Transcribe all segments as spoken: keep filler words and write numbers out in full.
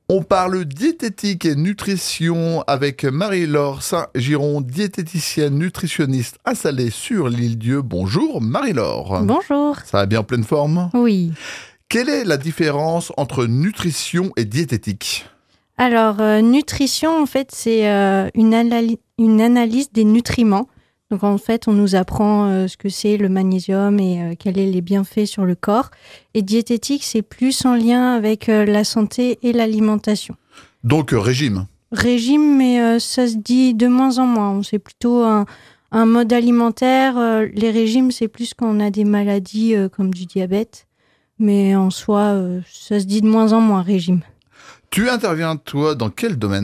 On parle diététique et nutrition avec Marie-Laure Saint-Giron, diététicienne nutritionniste installée sur l'île Dieu. Bonjour Marie-Laure. Bonjour. Ça va bien en pleine forme ? Oui. Quelle est la différence entre nutrition et diététique ? Alors, euh, nutrition, en fait, c'est euh, une, anali- une analyse des nutriments. Donc, en fait, on nous apprend euh, ce que c'est le magnésium et euh, quels sont les bienfaits sur le corps. Et diététique, c'est plus en lien avec euh, la santé et l'alimentation. Donc, euh, régime. Régime, mais euh, ça se dit de moins en moins. C'est plutôt un, un mode alimentaire. Euh, les régimes, c'est plus quand on a des maladies euh, comme du diabète. Mais en soi, euh, ça se dit de moins en moins, régime. Tu interviens, toi, dans quel domaine ?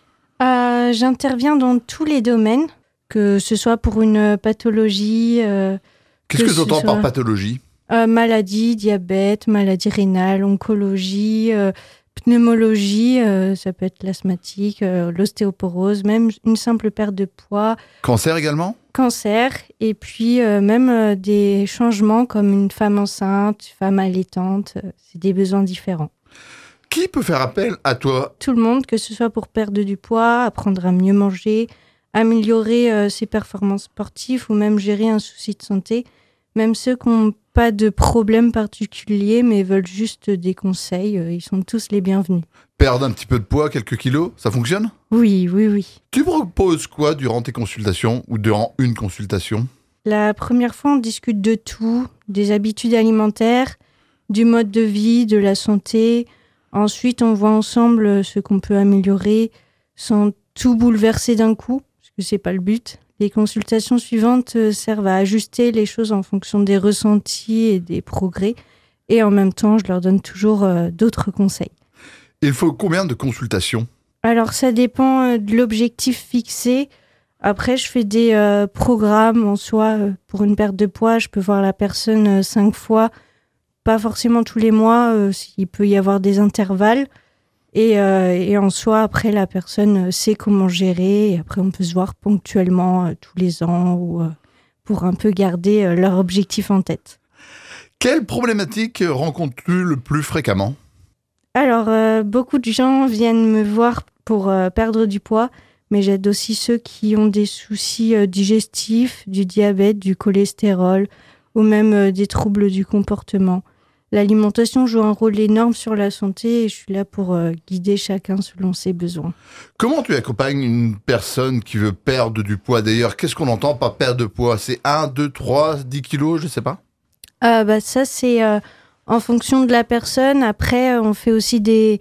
euh, J'interviens dans tous les domaines, que ce soit pour une pathologie... Euh, Qu'est-ce que, que tu entends soit... par pathologie ? euh, Maladie, diabète, maladie rénale, oncologie, euh, pneumologie, euh, ça peut être l'asthmatique, euh, l'ostéoporose, même une simple perte de poids. Cancer également ? Cancer, et puis euh, même euh, des changements comme une femme enceinte, une femme allaitante, euh, c'est des besoins différents. Qui peut faire appel à toi ? Tout le monde, que ce soit pour perdre du poids, apprendre à mieux manger, améliorer euh, ses performances sportives ou même gérer un souci de santé. Même ceux qui n'ont pas de problème particulier mais veulent juste des conseils, euh, ils sont tous les bienvenus. Perdre un petit peu de poids, quelques kilos, ça fonctionne ? Oui, oui, oui. Tu proposes quoi durant tes consultations ou durant une consultation ? La première fois, on discute de tout, des habitudes alimentaires, du mode de vie, de la santé. Ensuite, on voit ensemble ce qu'on peut améliorer sans tout bouleverser d'un coup, parce que c'est pas le but. Les consultations suivantes servent à ajuster les choses en fonction des ressentis et des progrès. Et en même temps, je leur donne toujours euh, d'autres conseils. Il faut combien de consultations ? Alors, ça dépend de l'objectif fixé. Après, je fais des euh, programmes en soi. Pour une perte de poids, je peux voir la personne euh, cinq fois. Pas forcément tous les mois, euh, il peut y avoir des intervalles. Et, euh, et en soi, après, la personne sait comment gérer. Et après, on peut se voir ponctuellement euh, tous les ans ou euh, pour un peu garder euh, leur objectif en tête. Quelles problématiques rencontres-tu le plus fréquemment ? Alors, euh, beaucoup de gens viennent me voir pour euh, perdre du poids, mais j'aide aussi ceux qui ont des soucis euh, digestifs, du diabète, du cholestérol ou même euh, des troubles du comportement. L'alimentation joue un rôle énorme sur la santé et je suis là pour euh, guider chacun selon ses besoins. Comment tu accompagnes une personne qui veut perdre du poids ? D'ailleurs, qu'est-ce qu'on entend par perdre de poids ? C'est un, deux, trois, dix kilos, je sais pas. Euh, bah, ça, c'est euh, en fonction de la personne. Après, on fait aussi des,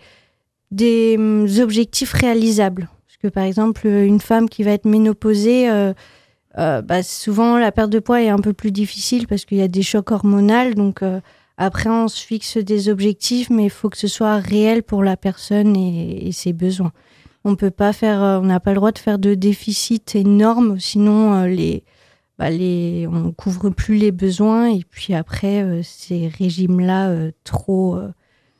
des um, objectifs réalisables. Parce que, par exemple, une femme qui va être ménopausée, euh, euh, bah, souvent, la perte de poids est un peu plus difficile parce qu'il y a des chocs hormonaux. Donc, euh, après, on se fixe des objectifs, mais il faut que ce soit réel pour la personne et, et ses besoins. On peut pas faire, euh, on n'a pas le droit de faire de déficit énorme, sinon euh, les, bah, les, on couvre plus les besoins. Et puis après, euh, ces régimes-là euh, trop, euh,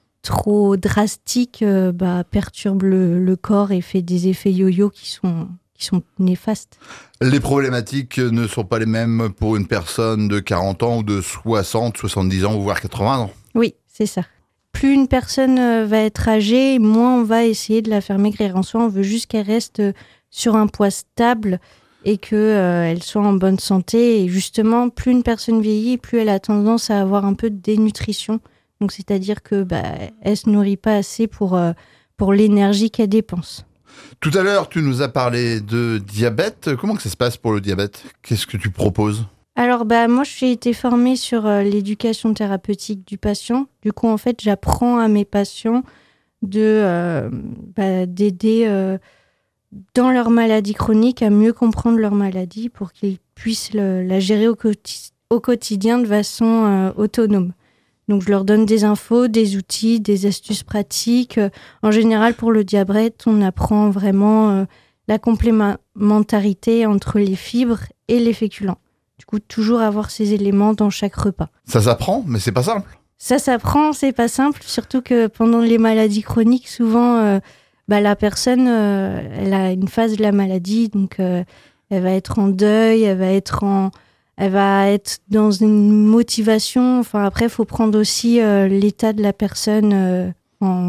trop drastiques euh, bah, perturbent le, le corps et fait des effets yo-yo qui sont qui sont néfastes. Les problématiques ne sont pas les mêmes pour une personne de quarante ans ou de soixante, soixante-dix ans, voire quatre-vingts ans. Oui, c'est ça. Plus une personne va être âgée, moins on va essayer de la faire maigrir. En soi, on veut juste qu'elle reste sur un poids stable et qu'elle euh, soit en bonne santé. Et justement, plus une personne vieillit, plus elle a tendance à avoir un peu de dénutrition. Donc, c'est-à-dire que bah, elle se nourrit pas assez pour, euh, pour l'énergie qu'elle dépense. Tout à l'heure, tu nous as parlé de diabète. Comment que ça se passe pour le diabète ? Qu'est-ce que tu proposes ? Alors, bah, moi, j'ai été formée sur euh, l'éducation thérapeutique du patient. Du coup, en fait, j'apprends à mes patients de, euh, bah, d'aider euh, dans leur maladie chronique à mieux comprendre leur maladie pour qu'ils puissent le, la gérer au, quoti- au quotidien de façon euh, autonome. Donc, je leur donne des infos, des outils, des astuces pratiques. En général, pour le diabète, on apprend vraiment euh, la complémentarité entre les fibres et les féculents. Du coup, toujours avoir ces éléments dans chaque repas. Ça s'apprend, mais c'est pas simple. Ça s'apprend, c'est pas simple. Surtout que pendant les maladies chroniques, souvent, euh, bah, la personne, euh, elle a une phase de la maladie, donc euh, elle va être en deuil, elle va être en... Elle va être dans une motivation. Enfin, après, il faut prendre aussi euh, l'état de la personne euh, en,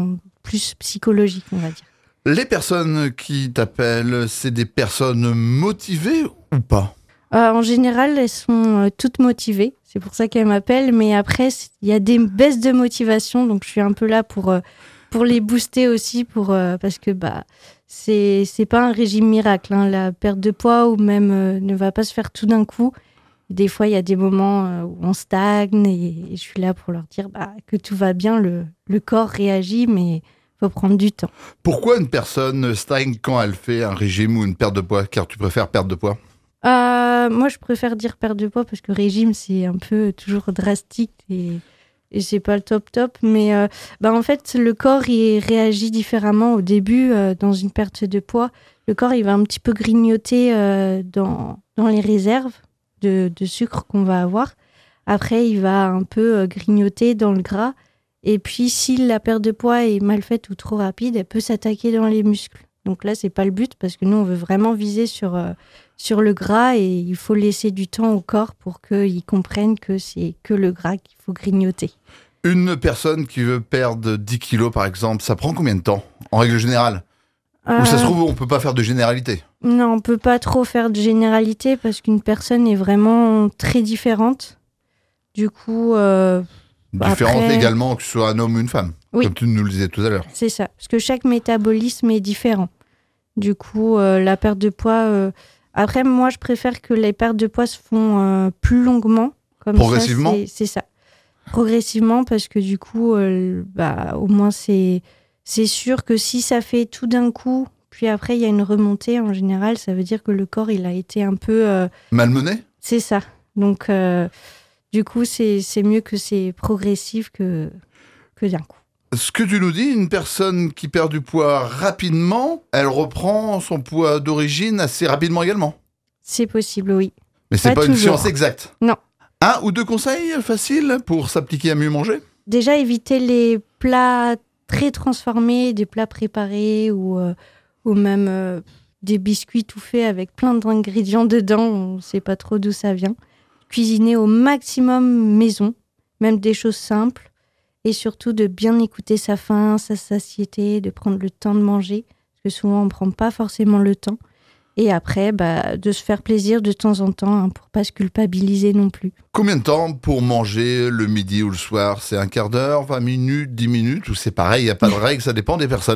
plus psychologique, on va dire. Les personnes qui t'appellent, c'est des personnes motivées ou pas ? Euh, en général, elles sont euh, toutes motivées. C'est pour ça qu'elles m'appellent. Mais après, il y a des baisses de motivation. Donc, je suis un peu là pour, euh, pour les booster aussi. Pour, euh, parce que bah, c'est, c'est pas un régime miracle. Hein. La perte de poids ou même euh, ne va pas se faire tout d'un coup. Des fois, il y a des moments euh, où on stagne. Et, et je suis là pour leur dire bah, que tout va bien. Le, le corps réagit, mais il faut prendre du temps. Pourquoi une personne stagne quand elle fait un régime ou une perte de poids ? Car tu préfères perdre de poids ? Euh, moi, je préfère dire perte de poids parce que régime, c'est un peu toujours drastique et, et c'est pas le top top. Mais euh, bah, en fait, le corps, il réagit différemment au début euh, dans une perte de poids. Le corps, il va un petit peu grignoter euh, dans, dans les réserves de, de sucre qu'on va avoir. Après, il va un peu euh, grignoter dans le gras. Et puis, si la perte de poids est mal faite ou trop rapide, elle peut s'attaquer dans les muscles. Donc là, c'est pas le but parce que nous, on veut vraiment viser sur, euh, sur le gras et il faut laisser du temps au corps pour qu'il comprenne que c'est que le gras qu'il faut grignoter. Une personne qui veut perdre dix kilos, par exemple, ça prend combien de temps, en règle générale ? Euh, Ou ça se trouve, on peut pas faire de généralité ? Non, on peut pas trop faire de généralité parce qu'une personne est vraiment très différente. Du coup... Euh, Différente après... également que ce soit un homme ou une femme, oui. Comme tu nous le disais tout à l'heure. C'est ça, parce que chaque métabolisme est différent. Du coup, euh, la perte de poids... Euh... Après, moi, je préfère que les pertes de poids se font euh, plus longuement. Comme Progressivement ? ça, c'est, c'est ça. Progressivement, parce que du coup, euh, bah, au moins, c'est, c'est sûr que si ça fait tout d'un coup, puis après, il y a une remontée, en général, ça veut dire que le corps, il a été un peu... Euh... Malmené ? C'est ça. Donc, euh, du coup, c'est, c'est mieux que c'est progressif que, que d'un coup. Ce que tu nous dis, une personne qui perd du poids rapidement, elle reprend son poids d'origine assez rapidement également. C'est possible, oui. Mais c'est pas, pas toujours. Une science exacte. Non. Un ou deux conseils faciles pour s'appliquer à mieux manger ? Déjà, éviter les plats très transformés, des plats préparés ou, euh, ou même euh, des biscuits tout faits avec plein d'ingrédients dedans. On ne sait pas trop d'où ça vient. Cuisiner au maximum maison, même des choses simples. Et surtout de bien écouter sa faim, sa satiété, de prendre le temps de manger. Parce que souvent, on ne prend pas forcément le temps. Et après, bah, de se faire plaisir de temps en temps, hein, pour ne pas se culpabiliser non plus. Combien de temps pour manger le midi ou le soir ? C'est un quart d'heure, vingt minutes, dix minutes ? Ou c'est pareil, il n'y a pas de règle, ça dépend des personnes ?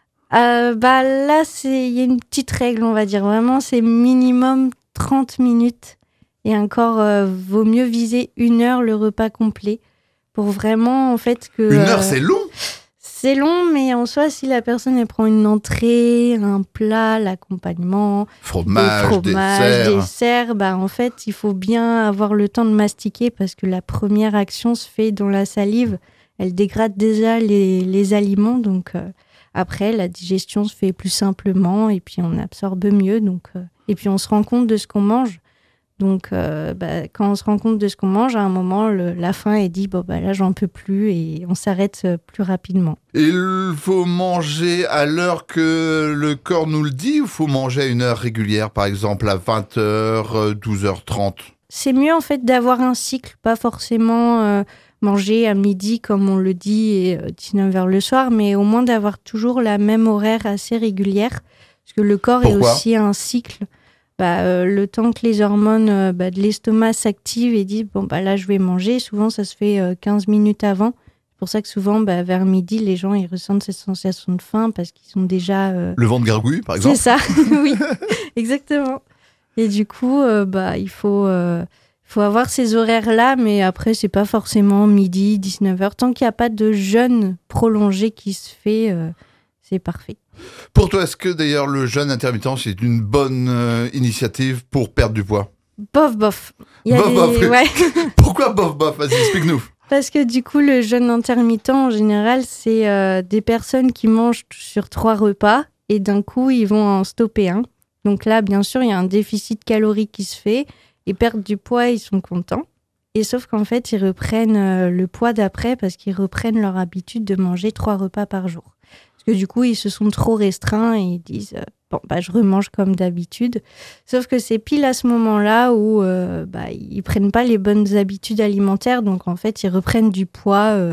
euh, bah, Là, il y a une petite règle, on va dire. Vraiment, c'est minimum trente minutes. Et encore, euh, vaut mieux viser une heure le repas complet. Pour vraiment, en fait, que... Une heure, euh, c'est long ? C'est long, mais en soi, si la personne elle prend une entrée, un plat, l'accompagnement, fromage, des fromages, dessert. dessert, bah en fait, il faut bien avoir le temps de mastiquer parce que la première action se fait dans la salive. Elle dégrade déjà les, les aliments, donc euh, après, la digestion se fait plus simplement et puis on absorbe mieux. Donc, euh, et puis on se rend compte de ce qu'on mange. Donc, euh, bah, quand on se rend compte de ce qu'on mange, à un moment, le, la faim est dit, bon, bah, là, j'en peux plus et on s'arrête euh, plus rapidement. Il faut manger à l'heure que le corps nous le dit ou il faut manger à une heure régulière, par exemple à vingt heures, douze heures trente ? C'est mieux, en fait, d'avoir un cycle, pas forcément euh, manger à midi, comme on le dit, et euh, dix-neuf heures le soir, mais au moins d'avoir toujours la même horaire assez régulière, parce que le corps Pourquoi ? est aussi un cycle. Bah, euh, le temps que les hormones euh, bah, de l'estomac s'activent et disent bon bah là je vais manger, souvent ça se fait euh, quinze minutes avant. C'est pour ça que souvent bah, vers midi les gens ils ressentent cette sensation de faim parce qu'ils sont déjà euh... le ventre gargouille par exemple. C'est ça, oui, exactement. Et du coup euh, bah il faut euh, faut avoir ces horaires là, mais après c'est pas forcément midi, dix-neuf heures. Tant qu'il n'y a pas de jeûne prolongé qui se fait, euh, c'est parfait. Pour toi, est-ce que d'ailleurs le jeûne intermittent, c'est une bonne euh, initiative pour perdre du poids ? Bof, bof. Il y a bof, des... bof. Ouais. Pourquoi bof, bof ? Vas-y, explique-nous. Parce que du coup, le jeûne intermittent, en général, c'est euh, des personnes qui mangent sur trois repas et d'un coup, ils vont en stopper un. Donc là, bien sûr, il y a un déficit calorique qui se fait. Ils perdent du poids, ils sont contents. Et sauf qu'en fait, ils reprennent euh, le poids d'après parce qu'ils reprennent leur habitude de manger trois repas par jour. Parce que du coup, ils se sont trop restreints et ils disent euh, « bon, bah, je remange comme d'habitude ». Sauf que c'est pile à ce moment-là où euh, bah, ils prennent pas les bonnes habitudes alimentaires. Donc, en fait, ils reprennent du poids euh,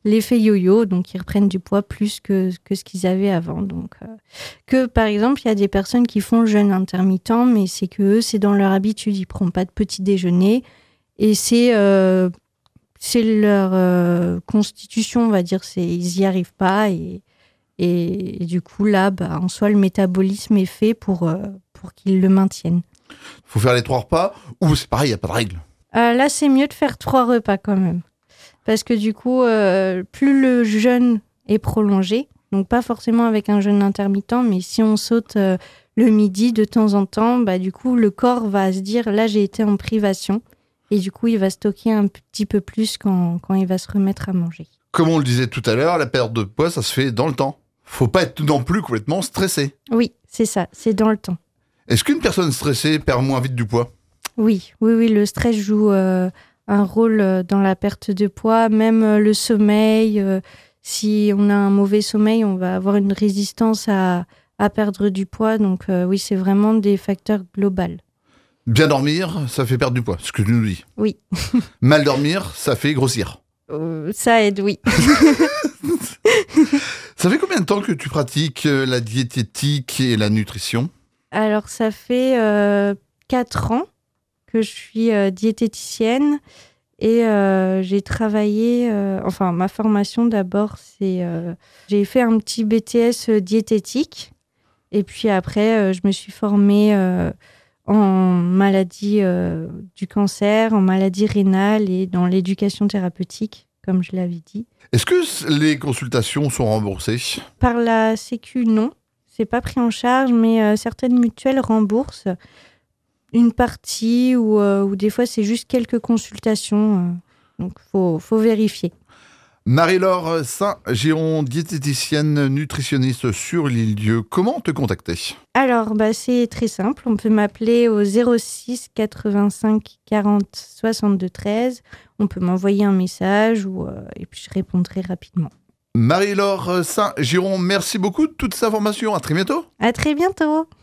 l'effet yo-yo, donc ils reprennent du poids plus que, que ce qu'ils avaient avant. Donc, euh, que par exemple, il y a des personnes qui font le jeûne intermittent, mais c'est que eux, c'est dans leur habitude, ils ne prennent pas de petit déjeuner et c'est, euh, c'est leur euh, constitution, on va dire, c'est, ils n'y arrivent pas et, et, et du coup, là, bah, en soi, le métabolisme est fait pour, euh, pour qu'ils le maintiennent. Il faut faire les trois repas ou c'est pareil, il n'y a pas de règle? Euh, là, c'est mieux de faire trois repas quand même. Parce que du coup, euh, plus le jeûne est prolongé, donc pas forcément avec un jeûne intermittent, mais si on saute euh, le midi de temps en temps, bah, du coup, le corps va se dire, là, j'ai été en privation. Et du coup, il va stocker un petit peu plus quand, quand il va se remettre à manger. Comme on le disait tout à l'heure, la perte de poids, ça se fait dans le temps. Faut pas être non plus complètement stressé. Oui, c'est ça, c'est dans le temps. Est-ce qu'une personne stressée perd moins vite du poids? Oui, oui, oui, le stress joue... Euh, un rôle dans la perte de poids, même le sommeil. Euh, si on a un mauvais sommeil, on va avoir une résistance à, à perdre du poids. Donc euh, oui, c'est vraiment des facteurs globaux. Bien dormir, ça fait perdre du poids, ce que tu nous dis. Oui. Mal dormir, ça fait grossir. Euh, ça aide, oui. Ça fait combien de temps que tu pratiques la diététique et la nutrition? Alors, ça fait euh, quatre ans que je suis euh, diététicienne et euh, j'ai travaillé, euh, enfin ma formation d'abord, c'est euh, j'ai fait un petit B T S diététique et puis après euh, je me suis formée euh, en maladie euh, du cancer, en maladie rénale et dans l'éducation thérapeutique, comme je l'avais dit. Est-ce que les consultations sont remboursées? Par la Sécu, non, c'est pas pris en charge, mais euh, certaines mutuelles remboursent une partie ou, euh, ou des fois c'est juste quelques consultations. Euh, donc il faut, faut vérifier. Marie-Laure Saint-Giron, diététicienne nutritionniste sur l'Île-Dieu. Comment te contacter? Alors bah, c'est très simple. On peut m'appeler au zéro six quatre-vingt-cinq quarante soixante-deux treize. On peut m'envoyer un message ou, euh, et puis je répondrai rapidement. Marie-Laure Saint-Giron, merci beaucoup de toutes ces informations. À très bientôt. À très bientôt.